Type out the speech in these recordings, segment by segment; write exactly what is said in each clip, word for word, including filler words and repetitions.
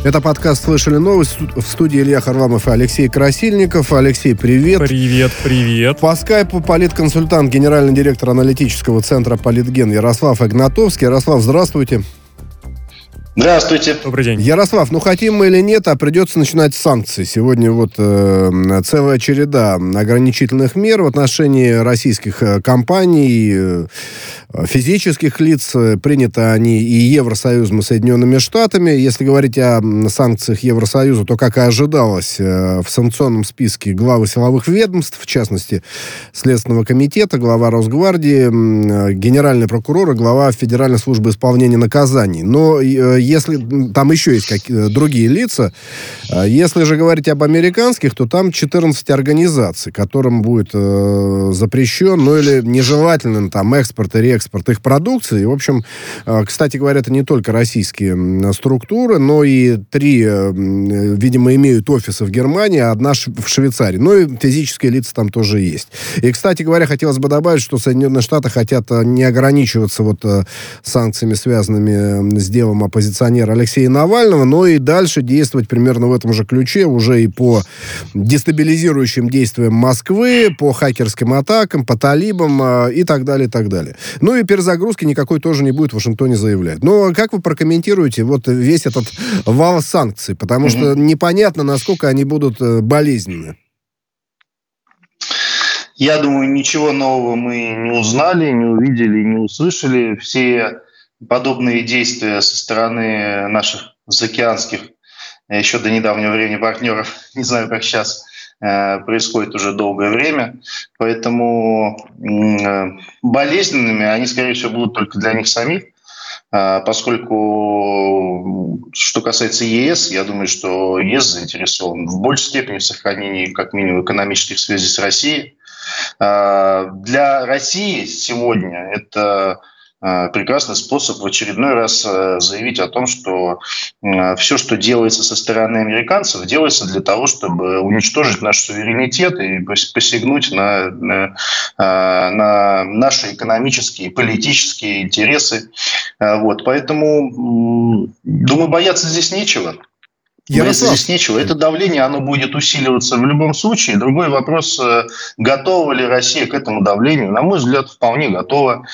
Это подкаст «Слышали новость». В студии Илья Харламов и Алексей Красильников. Алексей, привет. Привет, привет. По скайпу политконсультант, генеральный директор аналитического центра «Политген» Ярослав Игнатовский. Ярослав, здравствуйте. Здравствуйте. Добрый день. Ярослав, ну хотим мы или нет, а придется начинать с санкций. Сегодня вот э, целая череда ограничительных мер в отношении российских э, компаний, э, физических лиц. Приняты они и Евросоюзом, и Соединенными Штатами. Если говорить о санкциях Евросоюза, то, как и ожидалось, э, в санкционном списке главы силовых ведомств, в частности, Следственного комитета, глава Росгвардии, э, генеральный прокурор и глава Федеральной службы исполнения наказаний. Но э, если там еще есть какие другие лица, если же говорить об американских, то там четырнадцать организаций, которым будет э, запрещен, ну или нежелателен там экспорт и реэкспорт их продукции. В общем, э, кстати говоря, это не только российские структуры, но и три, э, видимо, имеют офисы в Германии, а одна в Швейцарии. Ну и физические лица там тоже есть. И, кстати говоря, хотелось бы добавить, что Соединенные Штаты хотят не ограничиваться вот э, санкциями, связанными с делом оппозиционеров Алексея Навального, но и дальше действовать примерно в этом же ключе, уже и по дестабилизирующим действиям Москвы, по хакерским атакам, по талибам э, и так далее, и так далее. Ну и перезагрузки никакой тоже не будет, в Вашингтоне заявляют. Но как вы прокомментируете вот весь этот вал санкций? Потому mm-hmm. что непонятно, насколько они будут э, болезненны. Я думаю, ничего нового мы не узнали, не увидели, не услышали. Все подобные действия со стороны наших заокеанских, еще до недавнего времени партнеров, не знаю, как сейчас, происходит уже долгое время. Поэтому болезненными они, скорее всего, будут только для них самих, поскольку, что касается ЕС, я думаю, что ЕС заинтересован в большей степени в сохранении, как минимум, экономических связей с Россией. Для России сегодня это прекрасный способ в очередной раз заявить о том, что все, что делается со стороны американцев, делается для того, чтобы уничтожить наш суверенитет и посягнуть на, на, на наши экономические и политические интересы. Вот. Поэтому, думаю, бояться здесь нечего. Бояться здесь нечего. Это давление, оно будет усиливаться в любом случае. Другой вопрос, готова ли Россия к этому давлению? На мой взгляд, вполне готова.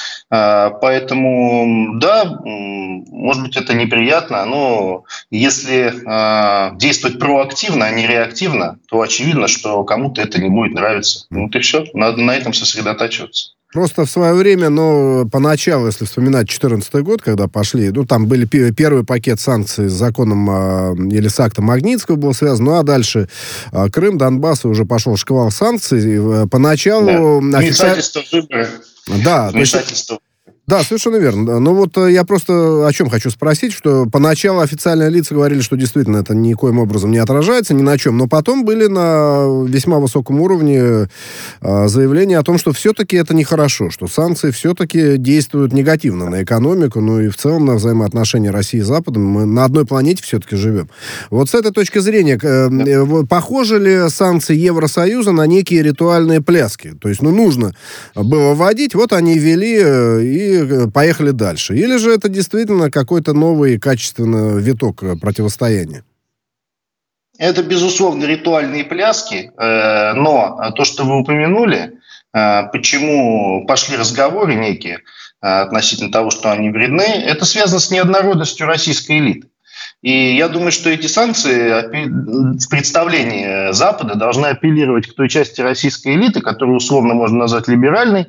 Поэтому, да, может быть, это неприятно, но если действовать проактивно, а не реактивно, то очевидно, что кому-то это не будет нравиться. Вот и все. Надо на этом сосредотачиваться. Просто в свое время, но поначалу, если вспоминать две тысячи четырнадцатый год, когда пошли, ну, там были первый пакет санкций с законом э, или с актом Магнитского был связан, ну, а дальше э, Крым, Донбасс, и уже пошел шквал санкций. Э, поначалу... Да. Официаль... Вмешательство в выборы. Да. Вмешательство. Да, совершенно верно. Ну вот я просто о чем хочу спросить, что поначалу официальные лица говорили, что действительно это никоим образом не отражается ни на чем, но потом были на весьма высоком уровне заявления о том, что все-таки это нехорошо, что санкции все-таки действуют негативно на экономику, ну и в целом на взаимоотношения России и Запада. Мы на одной планете все-таки живем. Вот с этой точки зрения, да. Похожи ли санкции Евросоюза на некие ритуальные пляски? То есть, ну, нужно было вводить, вот они ввели и поехали дальше. Или же это действительно какой-то новый качественный виток противостояния? Это, безусловно, ритуальные пляски, но то, что вы упомянули, почему пошли разговоры некие относительно того, что они вредны, это связано с неоднородностью российской элиты. И я думаю, что эти санкции в представлении Запада должны апеллировать к той части российской элиты, которую условно можно назвать либеральной,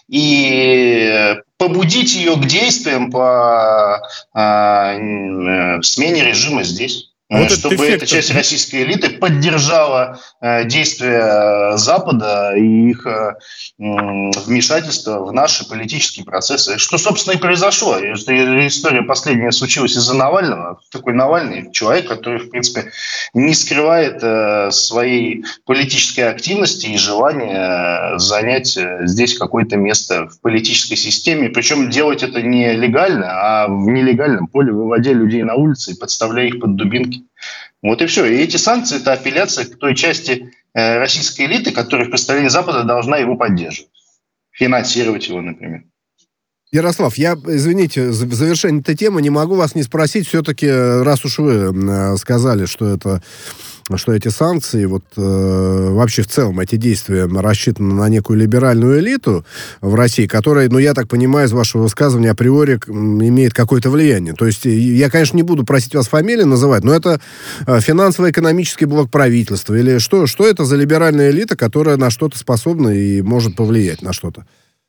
и побудить ее к действиям по э, смене режима здесь. Вот чтобы эта часть российской элиты поддержала э, действия Запада и их э, вмешательство в наши политические процессы. Что, собственно, и произошло. История последняя случилась из-за Навального. Такой Навальный человек, который, в принципе, не скрывает э, своей политической активности и желания занять здесь какое-то место в политической системе. Причем делать это не легально, а в нелегальном поле, выводя людей на улицы и подставляя их под дубинки. Вот и все. И эти санкции – это апелляция к той части э, российской элиты, которая в представлении Запада должна его поддерживать. Финансировать его, например. Ярослав, я, извините, в завершение этой темы не могу вас не спросить, все-таки, раз уж вы сказали, что это, что эти санкции, вот э, вообще в целом эти действия рассчитаны на некую либеральную элиту в России, которая, ну, я так понимаю, из вашего высказывания априори имеет какое-то влияние. То есть, я, конечно, не буду просить вас фамилии называть, но это финансово-экономический блок правительства, или что, что это за либеральная элита, которая на что-то способна и может повлиять на что-то?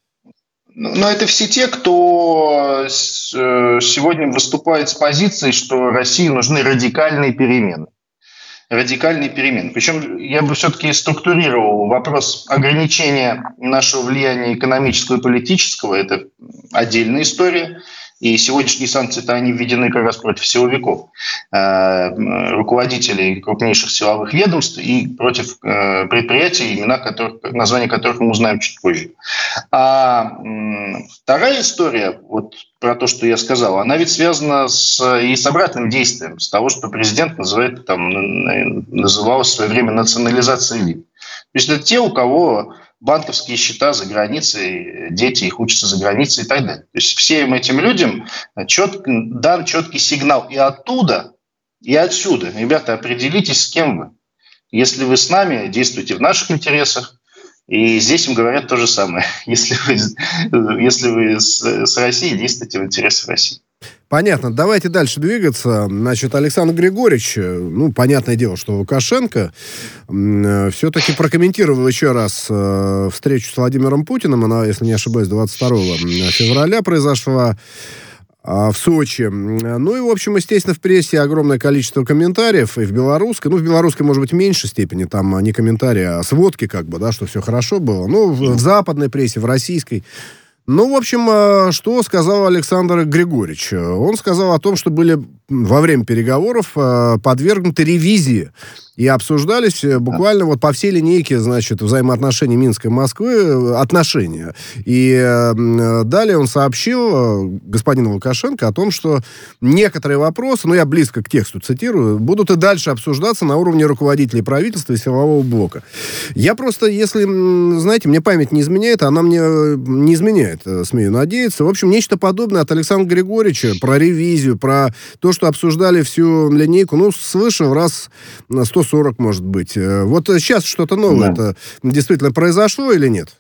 Но это все те, кто сегодня выступает с позицией, что России нужны радикальные перемены. Радикальные перемены. Причем я бы все-таки структурировал вопрос ограничения нашего влияния экономического и политического. Это отдельная история. И сегодняшние санкции-то они введены как раз против силовиков, э, руководителей крупнейших силовых ведомств и против э, предприятий, имена которых, названия которых мы узнаем чуть позже. А э, вторая история, вот про то, что я сказал, она ведь связана с, и с обратным действием, с того, что президент называет, там, называл в свое время национализацией элит. То есть это те, у кого банковские счета за границей, дети их учатся за границей и так далее. То есть всем этим людям чет, дан четкий сигнал и оттуда, и отсюда. Ребята, определитесь, с кем вы. Если вы с нами, действуйте в наших интересах. И здесь им говорят то же самое. Если вы, если вы с, с Россией, действуйте в интересах России. Понятно. Давайте дальше двигаться. Значит, Александр Григорьевич, ну, понятное дело, что Лукашенко э, все-таки прокомментировал еще раз э, встречу с Владимиром Путиным. Она, если не ошибаюсь, двадцать второго февраля произошла в Сочи. Ну и, в общем, естественно, в прессе огромное количество комментариев, и в белорусской, ну, в белорусской, может быть, в меньшей степени, там не комментарии, а сводки, как бы, да, что все хорошо было. Ну, в, в западной прессе, в российской. Ну, в общем, что сказал Александр Григорьевич? Он сказал о том, что были во время переговоров подвергнуты ревизии и обсуждались буквально вот по всей линейке, значит, взаимоотношений Минска и Москвы отношения. И э, далее он сообщил господину Лукашенко о том, что некоторые вопросы, ну, я близко к тексту цитирую, будут и дальше обсуждаться на уровне руководителей правительства и силового блока. Я просто, если, знаете, мне память не изменяет, она мне не изменяет, смею надеяться. В общем, нечто подобное от Александра Григорьевича про ревизию, про то, что обсуждали всю линейку, ну, свыше в раз сто сорок, может быть. Вот сейчас что-то новое это действительно произошло или нет?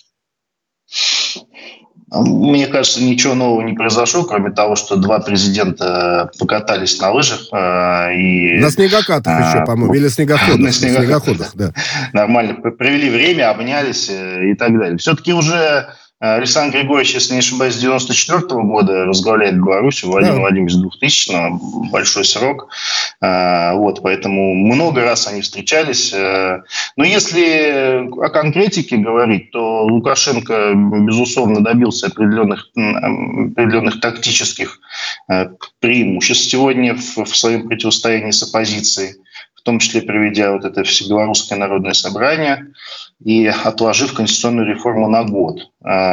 Мне кажется, ничего нового не произошло, кроме того, что два президента покатались на лыжах. Э, и, на снегокатах а, еще, по-моему, или снегоходах. На снегоходах, снегоходах да. Нормально провели время, обнялись и так далее. Все-таки уже Александр Григорьевич, если не ошибаюсь, с девяносто четвёртого года возглавляет Беларусь, Владимир да. Владимирович с двухтысячного, большой срок. Вот, поэтому много раз они встречались. Но если о конкретике говорить, то Лукашенко, безусловно, добился определенных, определенных тактических преимуществ сегодня в, в своем противостоянии с оппозицией, в том числе проведя вот это Всебелорусское народное собрание и отложив конституционную реформу на год.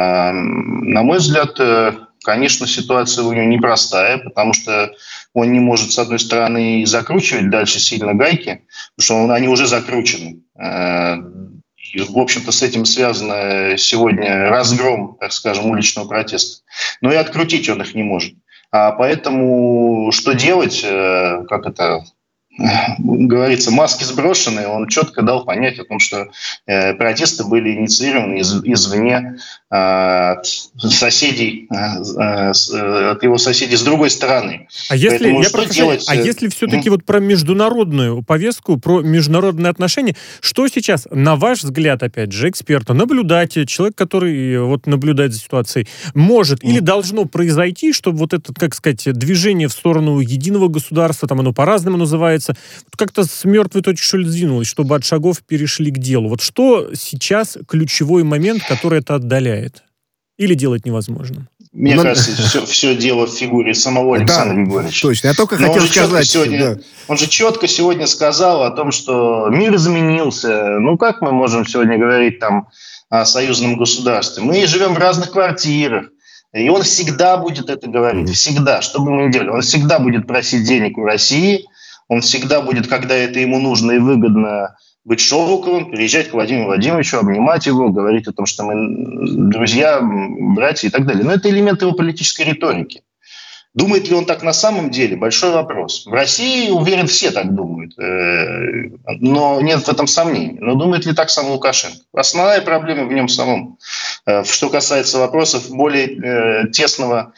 На мой взгляд, конечно, ситуация у него непростая, потому что он не может, с одной стороны, закручивать дальше сильно гайки, потому что они уже закручены. И, в общем-то, с этим связано сегодня разгром, так скажем, уличного протеста. Но и открутить он их не может. А поэтому что делать, как это... говорится, маски сброшены, он четко дал понять о том, что э, протесты были инициированы из, извне э, от соседей, э, э, от его соседей с другой стороны. А если, я прошу, делать... а если все-таки mm-hmm. вот про международную повестку, про международные отношения, что сейчас, на ваш взгляд, опять же, эксперта, наблюдатель, человек, который вот наблюдает за ситуацией, может mm-hmm. или должно произойти, чтобы вот это, как сказать, движение в сторону единого государства, там оно по-разному называется, как-то с мертвой точки, что ли, сдвинулось, чтобы от шагов перешли к делу. Вот что сейчас ключевой момент, который это отдаляет? Или делать невозможным? Мне Но... кажется, все, все дело в фигуре самого Александра да, Григорьевича. Точно, я только Но хотел он сказать. Сегодня, да. Он же четко сегодня сказал о том, что мир изменился. Ну, как мы можем сегодня говорить там о союзном государстве? Мы живем в разных квартирах. И он всегда будет это говорить. Всегда. Что бы мы ни делали. Он всегда будет просить денег у России. Он всегда будет, когда это ему нужно и выгодно, быть шелковым, приезжать к Владимиру Владимировичу, обнимать его, говорить о том, что мы друзья, братья и так далее. Но это элемент его политической риторики. Думает ли он так на самом деле? Большой вопрос. В России, уверен, все так думают. Но нет в этом сомнений. Но думает ли так сам Лукашенко? Основная проблема в нем самом. Что касается вопросов более тесного,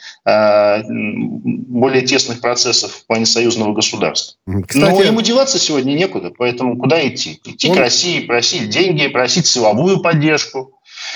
более тесных процессов в плане союзного государства. Кстати, но ему деваться сегодня некуда. Поэтому куда идти? Идти он... к России, просить деньги, просить силовую поддержку.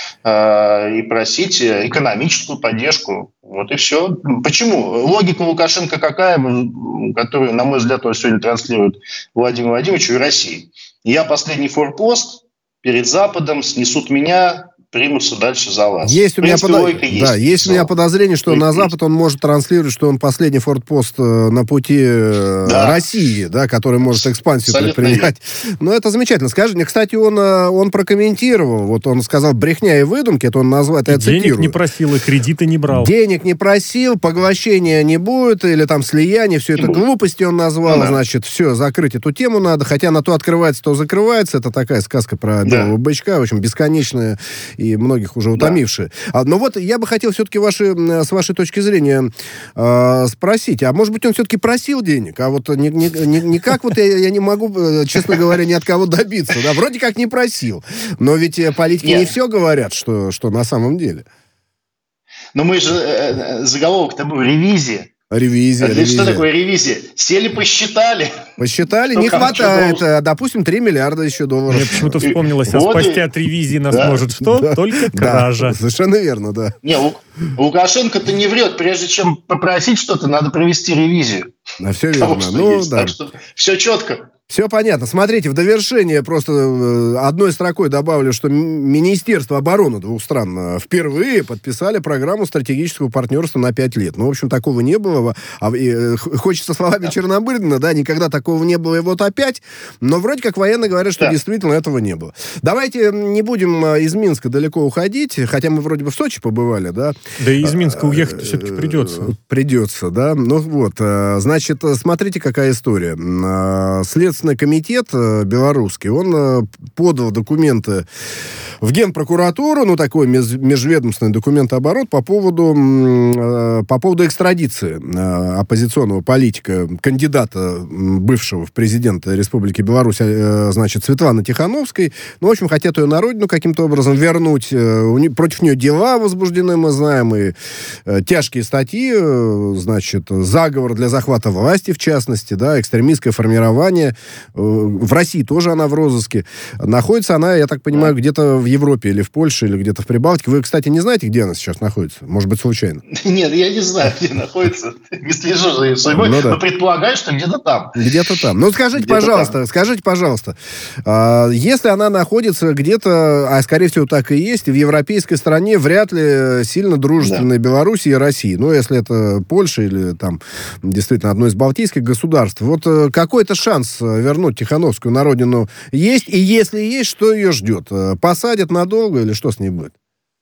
И просить экономическую поддержку. Вот и все. Почему? Логика Лукашенко какая, которую, на мой взгляд, он сегодня транслирует Владимиру Владимировичу и России. Я последний форпост перед Западом, снесут меня, примутся дальше за вас. Есть у меня, принципе, подо... есть. Да, есть у меня подозрение, что на Запад он может транслировать, что он последний фортпост на пути да. России, да, который может экспансию абсолютно предпринять. Нет. Но это замечательно. Скажи мне, кстати, он, он прокомментировал, вот он сказал, брехня и выдумки, это он назвал, это я цитирую. Денег не просил, и кредиты не брал. Денег не просил, поглощения не будет, или там слияние, все это глупости он назвал, ну, значит, да. все, закрыть эту тему надо, хотя на то открывается, то закрывается, это такая сказка про да. белого бычка, в общем, бесконечная и многих уже утомившие. Да. Но вот я бы хотел все-таки ваши, с вашей точки зрения э, спросить, а может быть он все-таки просил денег, а вот не, не, не, никак вот я, я не могу, честно говоря, ни от кого добиться, да, вроде как не просил, но ведь политики Нет. не все говорят, что, что на самом деле. Но мы же, э, заголовок-то был «Ревизия». Ревизия, это ревизия. Что такое ревизия? Сели, посчитали. Посчитали, не хватает. Допустим, три миллиарда еще долларов. Мне почему-то вспомнилось, а спасти от ревизии нас может что? Только кража. Совершенно верно, да. Не, Лукашенко-то не врет. Прежде чем попросить что-то, надо провести ревизию. Да, все верно. Ну, да. Так что все четко. Все понятно. Смотрите, в довершение просто одной строкой добавлю, что Министерство обороны двух стран впервые подписали программу стратегического партнерства на пять лет. Ну, в общем, такого не было. А, и, хочется словами Чернобыльдина, да, никогда такого не было, и вот опять. Но вроде как военные говорят, что да. действительно этого не было. Давайте не будем из Минска далеко уходить, хотя мы вроде бы в Сочи побывали, да. Да и из Минска уехать все-таки придется. Придется, да. Ну вот, значит, смотрите, какая история. Следствие Следственный комитет белорусский, он подал документы в Генпрокуратуру, ну, такой межведомственный документооборот по поводу, по поводу экстрадиции оппозиционного политика, кандидата бывшего в президенты Республики Беларусь, значит, Светланы Тихановской. Ну, в общем, хотят ее на родину каким-то образом вернуть. Против нее дела возбуждены, мы знаем, и тяжкие статьи, значит, заговор для захвата власти, в частности, да, экстремистское формирование. В России тоже она в розыске. Находится она, я так понимаю, где-то в Европе или в Польше, или где-то в Прибалтике. Вы, кстати, не знаете, где она сейчас находится? Может быть, случайно? Нет, я не знаю, где находится. Не слежу за ее судьбой, ну, да. но предполагаю, что где-то там. Где-то там. Ну, скажите, где-то пожалуйста, там. скажите, пожалуйста, если она находится где-то, а, скорее всего, так и есть, в европейской стране, вряд ли сильно дружественной да. Белоруссии и России. Ну, если это Польша или там, действительно, одно из балтийских государств. Вот какой-то шанс вернуть Тихановскую на родину есть? И если есть, что ее ждет? Посадят надолго или что с ней будет?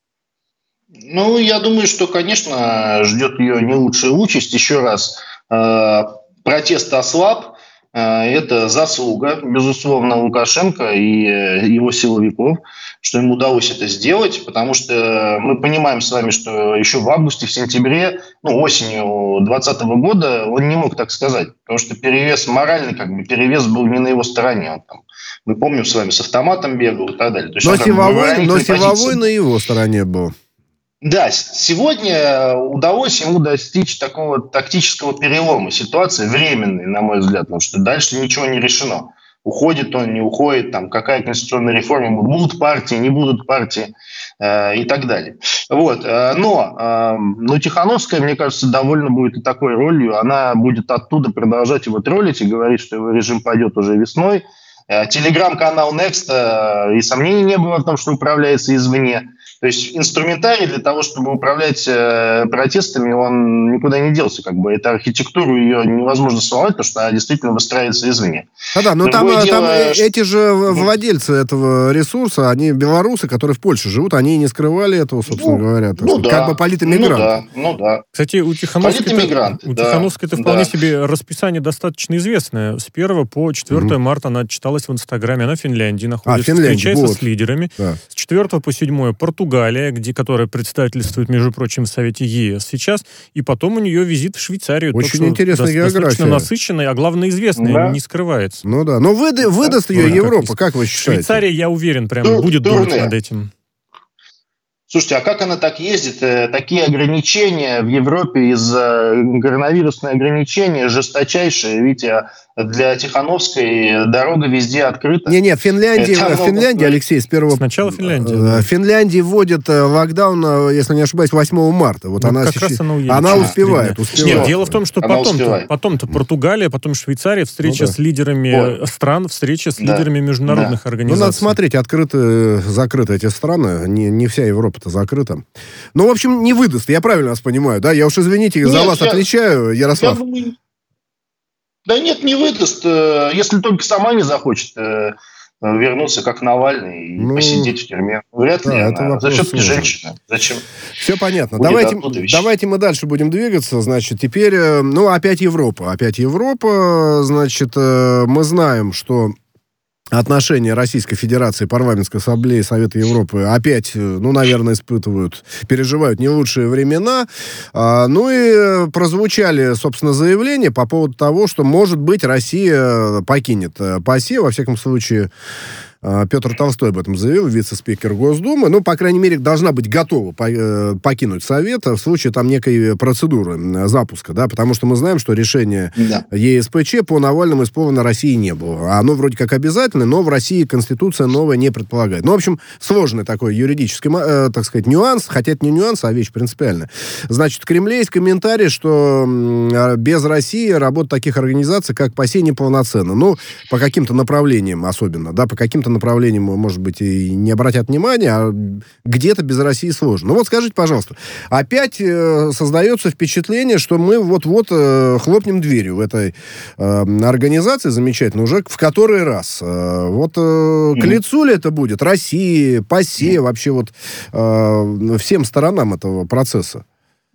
Ну, я думаю, что, конечно, ждет ее не лучшая участь. Еще раз, протест ослаб. Это заслуга, безусловно, Лукашенко и его силовиков, что им удалось это сделать, потому что мы понимаем с вами, что еще в августе, в сентябре, ну, осенью двадцатого года он не мог так сказать, потому что перевес, моральный как бы перевес был не на его стороне. Он там, мы помним с вами, с автоматом бегал и так далее. То есть но силовой, но силовой на его стороне был. Да, сегодня удалось ему достичь такого тактического перелома ситуации, временной, на мой взгляд, потому что дальше ничего не решено. Уходит он, не уходит, там, какая конституционная реформа, будут партии, не будут партии э, и так далее. Вот. Но, э, но Тихановская, мне кажется, довольно будет и такой ролью. Она будет оттуда продолжать его троллить и говорить, что его режим пойдет уже весной. Телеграм-канал Next, и сомнений не было в том, что управляется извне. То есть инструментарий для того, чтобы управлять э, протестами, он никуда не делся. Как бы. Эту архитектуру ее невозможно сломать, потому что она действительно выстраивается извне. А да, но там, дело, там что... эти же владельцы этого ресурса, они белорусы, которые в Польше живут, они не скрывали этого, собственно ну, говоря. Так ну, сказать, да. Как бы политэмигранты. Ну да, ну да. Кстати, у Тихановской это, у да, Тихановской это вполне да. себе расписание достаточно известное. С первого по четвёртое mm-hmm. марта она отчиталась в Инстаграме, она в Финляндии находится, а, Финляндия, встречается вот. с лидерами. Да. С четвёртого по седьмое Португалия, где, которая представительствует, между прочим, в Совете ЕС сейчас, и потом у нее визит в Швейцарию. Очень то, интересная до, география. Достаточно насыщенная, а главное известная, да. не скрывается. Ну да, но выда, выдаст да. ее да, Европа, как, как вы считаете? Швейцария, я уверен, прям Тур, будет турне. думать над этим. Слушайте, а как она так ездит? Такие ограничения в Европе из-за коронавирусные ограничения жесточайшие. Видите, для Тихановской дорога везде открыта. Не, нет, Финляндия, Там Финляндия, могут... Алексей, с первого... Сначала Финляндия. В Финляндии вводят локдаун, если не ошибаюсь, восьмого марта. Вот ну, она, как раз она, уедет, она успевает, успевает. Нет, дело в том, что потом-то, потом-то Португалия, потом Швейцария, встреча ну, да. с лидерами Ой. стран, встреча с да. лидерами международных да. организаций. Ну, надо смотреть, открыты, закрыты эти страны. Не, не вся Европа-то закрыта. Ну, в общем, не выдаст, я правильно вас понимаю, да? Я уж, извините, Нет, за вас я, отвечаю, Ярослав. Я думаю... Да нет, не выдаст, если только сама не захочет вернуться, как Навальный, и ну, посидеть в тюрьме. Вряд ли да, она. Все-таки женщина. Зачем? Все понятно. Давайте, давайте мы дальше будем двигаться. Значит, теперь, ну, опять Европа. Опять Европа. Значит, мы знаем, что отношения Российской Федерации, Парламентской Ассамблеи Совета Европы опять, ну, наверное, испытывают, переживают не лучшие времена. А, ну и прозвучали, собственно, заявления по поводу того, что, может быть, Россия покинет ПАСЕ, во всяком случае, Петр Толстой об этом заявил, вице-спикер Госдумы. Ну, по крайней мере, должна быть готова покинуть Совет в случае там некой процедуры запуска, да, потому что мы знаем, что решение да. ЕСПЧ по Навальному исполнено России не было. Оно вроде как обязательно, но в России Конституция новая не предполагает. Ну, в общем, сложный такой юридический, э, так сказать, нюанс, хотя это не нюанс, а вещь принципиальная. Значит, в Кремле есть комментарий, что без России работа таких организаций, как ПАСЕ, неполноценна. Ну, по каким-то направлениям особенно, да, по каким-то направлениям, может быть, и не обратят внимания, а где-то без России сложно. Ну вот скажите, пожалуйста, опять э, создается впечатление, что мы вот-вот э, хлопнем дверью в этой э, организации замечательно уже в который раз. Э, вот э, mm-hmm. к лицу ли это будет России, ПАСЕ, mm-hmm. вообще вот э, всем сторонам этого процесса?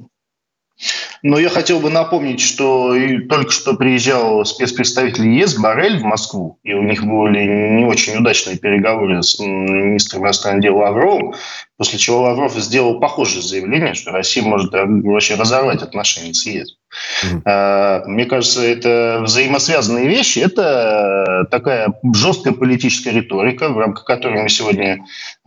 Но я хотел бы напомнить, что только что приезжал спецпредставитель ЕС Боррель в Москву, и у них были не очень удачные переговоры с министром иностранных дел Лавровым, после чего Лавров сделал похожее заявление, что Россия может вообще разорвать отношения с ЕС. Mm-hmm. Мне кажется, это взаимосвязанные вещи. Это такая жесткая политическая риторика, в рамках которой мы сегодня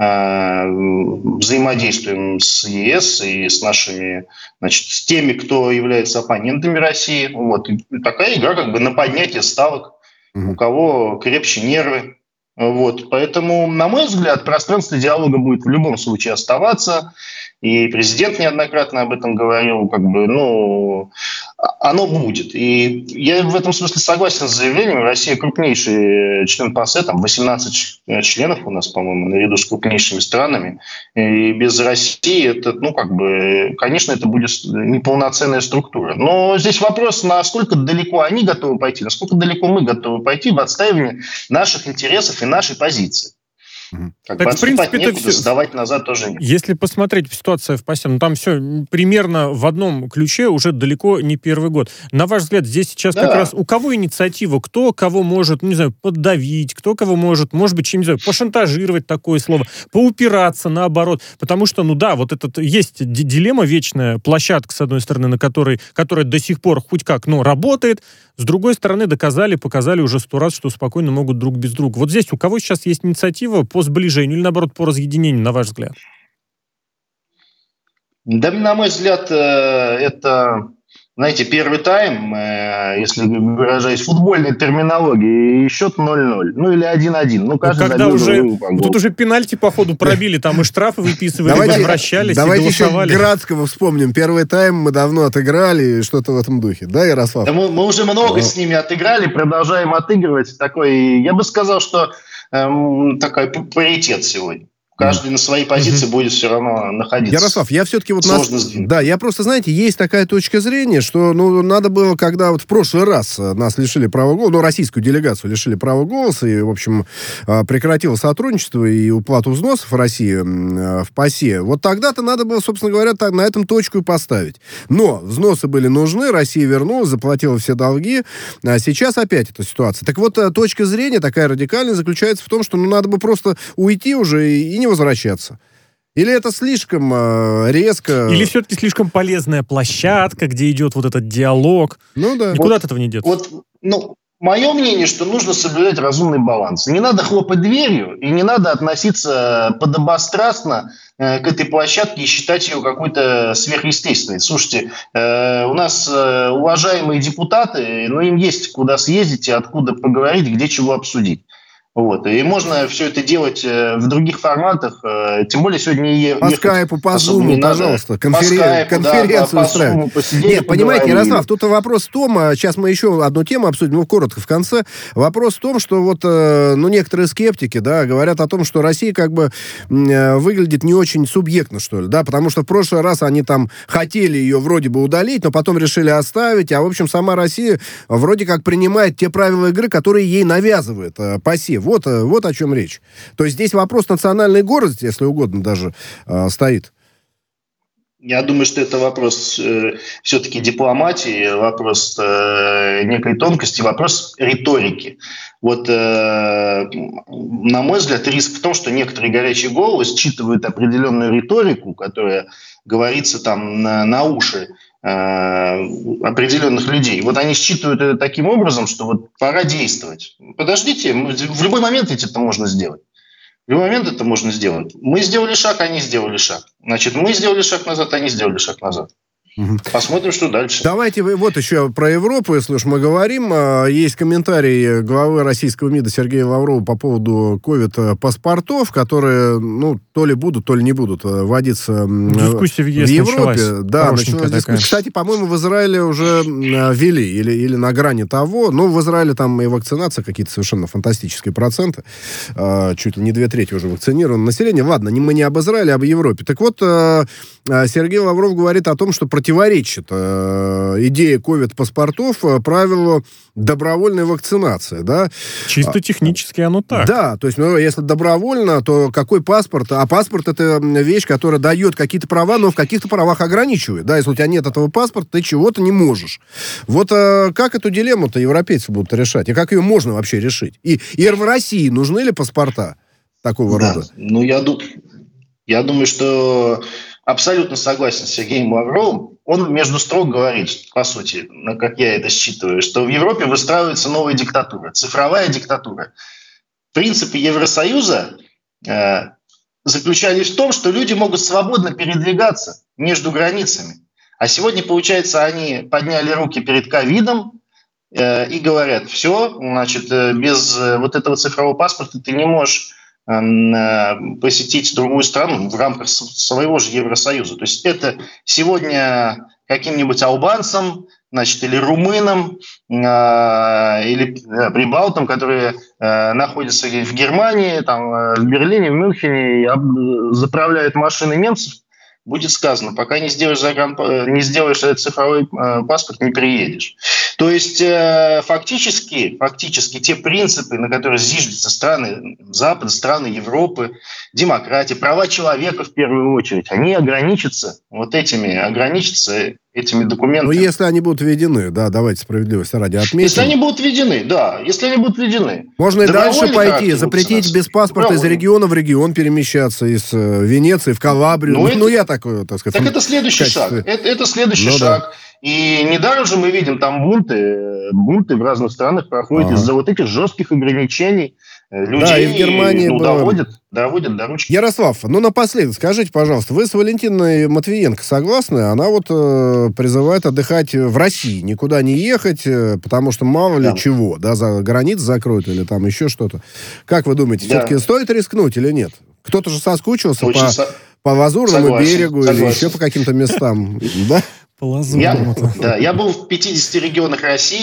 взаимодействуем с ЕС и с нашими, значит, с теми, кто является оппонентами России. Вот. И такая игра как бы на поднятие ставок, mm-hmm. у кого крепче нервы. Вот. Поэтому, на мой взгляд, пространство диалога будет в любом случае оставаться. И президент неоднократно об этом говорил, как бы, ну, оно будет. И я в этом смысле согласен с заявлением. Россия крупнейший член ПАСЕ, там восемнадцать членов у нас, по-моему, наряду с крупнейшими странами. И без России это, ну, как бы, конечно, это будет неполноценная структура. Но здесь вопрос, насколько далеко они готовы пойти, насколько далеко мы готовы пойти в отстаивании наших интересов и нашей позиции. Как так, бы в принципе, некуда, это все... сдавать назад тоже нет. Если посмотреть ситуацию в ПАСЕ, ну там все примерно в одном ключе уже далеко не первый год. На ваш взгляд, здесь сейчас да. как раз у кого инициатива? Кто кого может, ну, не знаю, поддавить? Кто кого может, может быть, чем, не знаю, пошантажировать, такое слово, поупираться, наоборот? Потому что, ну да, вот этот есть дилемма вечная, площадка, с одной стороны, на которой, которая до сих пор хоть как, но работает, с другой стороны, доказали, показали уже сто раз, что спокойно могут друг без друга. Вот здесь у кого сейчас есть инициатива по сближению или, наоборот, по разъединению, на ваш взгляд? Да, на мой взгляд, это, знаете, первый тайм, если выражаясь футбольной терминологией, счет ноль-ноль. Ну, или один-один. Ну, каждый когда уже, тут уже пенальти, по ходу, пробили, там и штрафы выписывали, давайте, возвращались давайте и голосовали. Давайте еще Градского вспомним. Первый тайм мы давно отыграли, что-то в этом духе. Да, Ярослав? Да мы, мы уже много а. с ними отыграли, продолжаем отыгрывать. Такой, я бы сказал, что эм, такой паритет сегодня. Каждый на своей позиции mm-hmm. будет все равно находиться. Ярослав, я все-таки вот... Нас... Да, я просто, знаете, есть такая точка зрения, что, ну, надо было, когда вот в прошлый раз нас лишили права голоса, ну, российскую делегацию лишили права голоса, и, в общем, прекратило сотрудничество и уплату взносов России в ПАСЕ, вот тогда-то надо было, собственно говоря, так, на этом точку и поставить. Но взносы были нужны, Россия вернулась, заплатила все долги, а сейчас опять эта ситуация. Так вот, точка зрения такая радикальная заключается в том, что, ну, надо бы просто уйти уже и не возвращаться. Или это слишком э, резко... Или все-таки слишком полезная площадка, где идет вот этот диалог. Ну да. Никуда вот, от этого не деться. Вот, ну, мое мнение, что нужно соблюдать разумный баланс. Не надо хлопать дверью, и не надо относиться подобострастно э, к этой площадке и считать ее какой-то сверхъестественной. Слушайте, э, у нас э, уважаемые депутаты, ну, им есть куда съездить и откуда поговорить, где чего обсудить. Вот. И можно все это делать в других форматах, тем более сегодня е- по скайпу, по зуму, пожалуйста, конферен... по скайпу, конференцию да, устраивать. Нет, понимаете, Ярослав, тут вопрос в том, сейчас мы еще одну тему обсудим, ну, коротко в конце. Вопрос в том, что вот, ну, некоторые скептики, да, говорят о том, что Россия как бы выглядит не очень субъектно, что ли, да, потому что в прошлый раз они там хотели ее вроде бы удалить, но потом решили оставить, а, в общем, сама Россия вроде как принимает те правила игры, которые ей навязывает ПАСЕ. Вот, вот о чем речь. То есть здесь вопрос национальной гордости, если угодно, даже э, стоит. Я думаю, что это вопрос э, все-таки дипломатии, вопрос э, некой тонкости, вопрос риторики. Вот, э, на мой взгляд, риск в том, что некоторые горячие головы считывают определенную риторику, которая говорится там на, на уши определенных людей. Вот они считывают это таким образом, что вот пора действовать. Подождите, в любой момент ведь это можно сделать. В любой момент это можно сделать. Мы сделали шаг, они сделали шаг. Значит, мы сделали шаг назад, они сделали шаг назад. Угу. Посмотрим, что дальше. Давайте вот еще про Европу, если уж мы говорим. Есть комментарий главы российского МИДа Сергея Лаврова по поводу ковид-паспортов, которые, ну, то ли будут, то ли не будут вводиться дискуссия в, в Европе. Да, началась дискуссия. Кстати, по-моему, в Израиле уже ввели, или, или на грани того. Но в Израиле там и вакцинация какие-то совершенно фантастические проценты. Чуть ли не две трети уже вакцинировано население. Ладно, мы не об Израиле, а об Европе. Так вот, Сергей Лавров говорит о том, что противоречит э, идее ковид-паспортов э, правилу добровольной вакцинации, да? Чисто технически оно так. Да, то есть, ну, если добровольно, то какой паспорт? А паспорт — это вещь, которая дает какие-то права, но в каких-то правах ограничивает, да? Если у тебя нет этого паспорта, ты чего-то не можешь. Вот э, как эту дилемму-то европейцы будут решать? И как ее можно вообще решить? И, и в России нужны ли паспорта такого да. рода? Ну, я, ду- я думаю, что абсолютно согласен с Сергеем Лавровым. Он между строк говорит, по сути, как я это считываю, что в Европе выстраивается новая диктатура, цифровая диктатура. Принципы Евросоюза э, заключались в том, что люди могут свободно передвигаться между границами. А сегодня, получается, они подняли руки перед ковидом э, и говорят, все, значит, без вот этого цифрового паспорта ты не можешь посетить другую страну в рамках своего же Евросоюза. То есть это сегодня каким-нибудь албанцам, значит, или румынам, э, или э, прибалтам, которые э, находятся в Германии, там, э, в Берлине, в Мюнхене, и об, заправляют машины немцев, будет сказано, пока не сделаешь, загран... не сделаешь этот цифровой э, паспорт, не приедешь. То есть э, фактически, фактически те принципы, на которые зиждятся страны Запада, страны Европы, демократия, права человека в первую очередь, они ограничатся вот этими, ограничатся этими документами. Ну, если они будут введены, да, давайте справедливости ради отметим. Если они будут введены, да, если они будут введены. Можно и дальше пойти, запретить без паспорта из региона в регион перемещаться, из э, Венеции в Калабрию. Ну, ну, это, ну я такой, так сказать. Так это следующий качестве... шаг. Это, это следующий ну, шаг. Да. И недаром же мы видим там бунты, бунты в разных странах проходят ага. из-за вот этих жестких ограничений. Людей да, и в Германии ну, доводят, доводят до ручки. Ярослав, ну напоследок, скажите, пожалуйста, вы с Валентиной Матвиенко согласны? Она вот э, призывает отдыхать в России, никуда не ехать, э, потому что мало ли да. чего, да, за границы закроют или там еще что-то. Как вы думаете, да. все-таки стоит рискнуть или нет? Кто-то же соскучился Очень по, со... по Лазурному согласен, берегу согласен. Или еще по каким-то местам, да? Я, да, я был в пятидесяти регионах России, в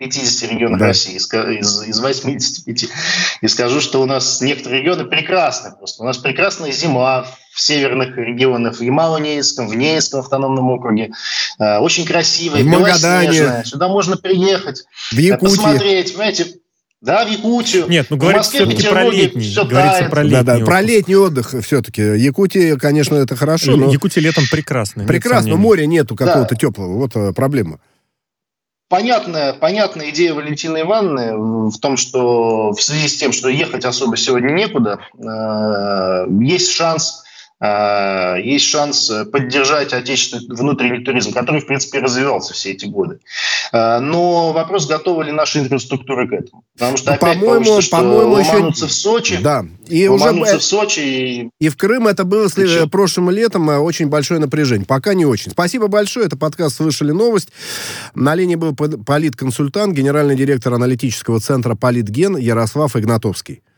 пятидесяти регионах да. России, из, из восьмидесяти пяти. И скажу, что у нас некоторые регионы прекрасны просто. У нас прекрасная зима в северных регионах, в Ямало-Ненецком, в Ненецком автономном округе. Очень красивая, белоснежная. Сюда можно приехать, в Якутии. Посмотреть, понимаете. Да, в Якутию. Нет, ну говорится все-таки про летний. Говорится про летний, да, да, про летний отдых все-таки. Якутия, конечно, это хорошо. Но... Якутия летом прекрасно. Прекрасно, моря нету какого-то да. теплого. Вот проблема. Понятная, понятная идея Валентины Ивановны в том, что в связи с тем, что ехать особо сегодня некуда, э, есть шанс, э, есть шанс поддержать отечественный внутренний туризм, который, в принципе, развивался все эти годы. Э, но вопрос, готова ли наша инфраструктура к этому. Потому что, ну, опять по-моему, получится, что по-моему, ломануться еще... в Сочи, да. И ломануться уже... в Сочи. И... и в Крым это было след... прошлым летом очень большое напряжение. Пока не очень. Спасибо большое. Это подкаст «Слышали новость». На линии был политконсультант, генеральный директор аналитического центра «Политген» Ярослав Игнатовский.